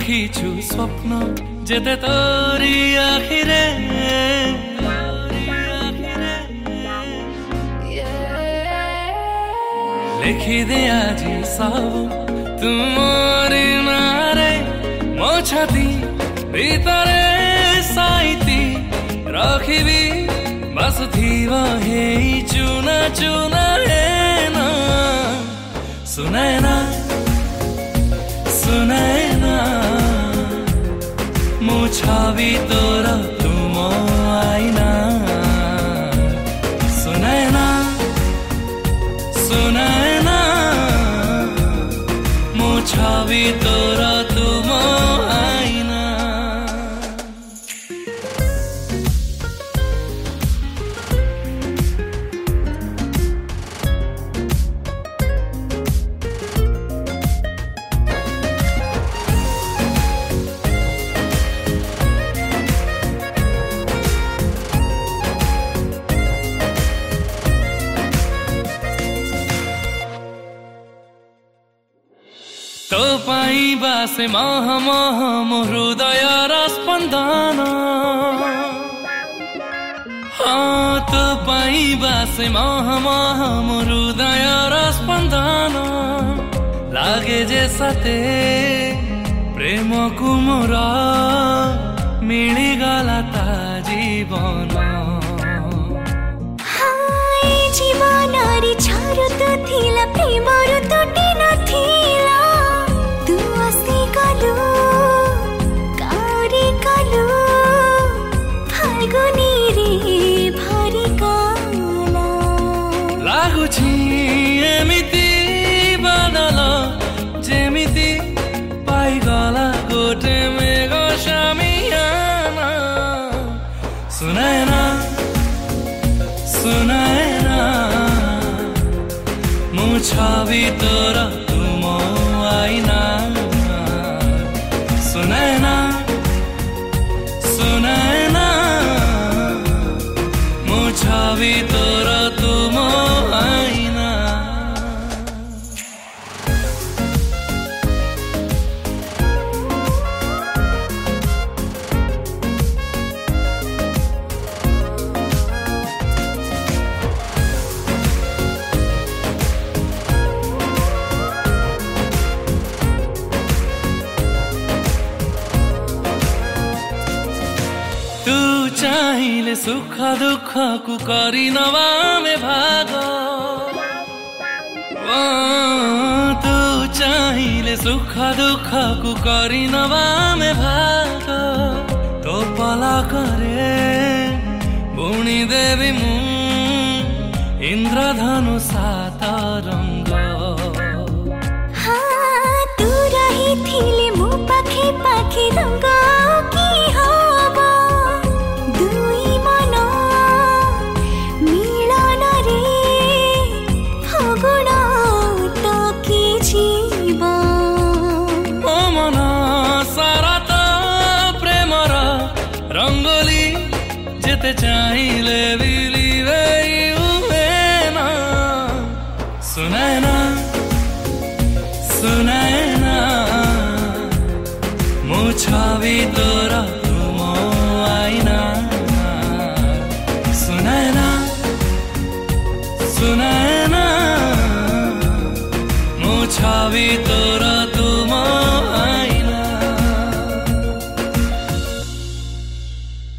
ଦେଖିଛୁ ସ୍ୱପ୍ନ ଯେତେ ତୋରି ଆଖିରେ ଲେଖିଦେ ଆଜି ସବୁ ତୁମରି ନାଁରେ ମୋ ଛାତି ଭିତରେ ସାଇତି ରଖିବି ବସୁଥିବ ହେଇ ଚୁନା ଚୁନା ହେନା ଶୁନାଏ ନା ଶୁନାଏ ନା ମୋ ଛବି ତୋର ତୁମ ଆଇନା ଶୁନାଏ ନା ଶୁନାଏ ନା ମୋ ଛବି ତୋର ତୁମ ଆଇନା तो पाई बासे मह मह मो हृदयर स्पंदन हाँ तो पाई बासे मह मह मो हृदयर स्पंदन लागे जे सते प्रेम को मोर मिलिगला ता जीवन जीवन रे छारु तो थिला प्रेम रु टूटी नथिला ଲାଗୁଛି ଏମିତି ବଦଳ ଯେମିତି ପାଇଗଲା ଗୋଟେ ମେଘ ସାମିଆନା ଶୁନାଏ ନା ଶୁନାଏ ନା ମୋ ଛବି ତୋର ତୁମ ଆଇନା ଶୁନାଏ ନା ଶୁନାଏ ନା ମୋ ଛବି ତୋର ତୁମ ଆଇନା तू चाहिले सुख दुख को करी नवामे भाग तू चाहिले सुख दुख को करी नवामे भाग तो पला करे बुणी देवी मु इंद्रधनु सात रंग हाँ तू रही थिले मो पाखे पाखे रंग की हवा दुई मन मिलन रे फगुण टकी जीव ओ मन सारा तो प्रेमर रंगोली जेते चाहिले बिलिवे हुए ना सुनाए ना सुनाए ना ମୋ ଛବି ତୋର ତୁମ ଆଇନା ଶୁନାଏ ନା ଶୁନାଏ ନା ମୋ ଛବି ତୋର